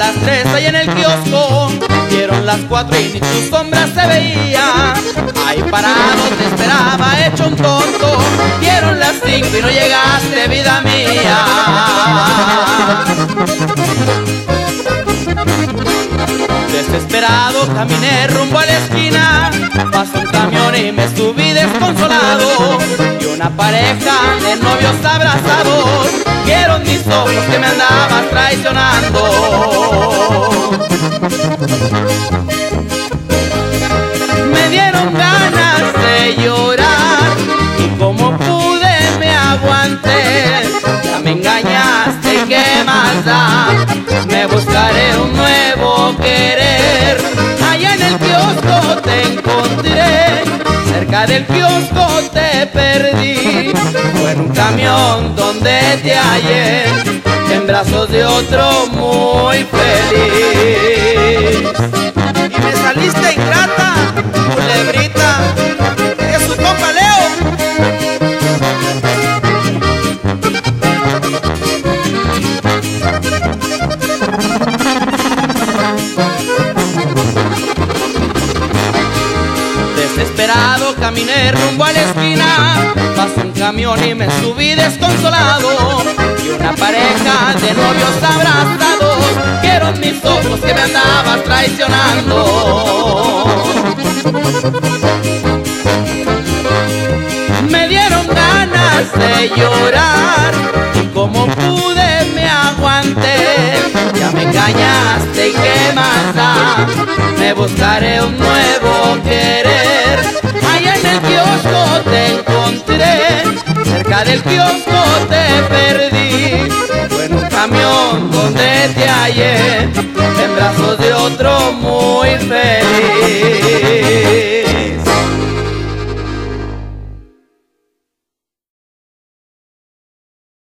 las 3 ahí en el kiosco, dieron las 4 y ni tu sombra se veía. Ahí parado te esperaba hecho un tonto, dieron las 5 y no llegaste, vida mía. Desesperado caminé rumbo a la esquina, pasó un camión y me subí desconsolado, y una pareja de novios abrazados vieron mis ojos que me andabas traicionando. Me dieron ganas de llorar y como pude me aguanté. Ya me engañaste, ¿qué más da? Me buscaré un nuevo querer. Allá en el kiosco te encontré, cerca del kiosco te perdí. Fue en un camión donde te hallé, en brazos de otro muy feliz. Y me saliste ingrata, culebrita, es su compa Leo. Desesperado caminé rumbo a la esquina, pasó un camión y me subí desconsolado, y una pareja de novios abrazados vieron mis ojos que me andabas traicionando. Me dieron ganas de llorar y como pude me aguanté. Ya me engañaste y qué más da, me buscaré un nuevo querer. Allá en el kiosco te encontré, cerca del kiosco te perdí. Fue en un camión donde te hallé, en brazos de otro muy feliz.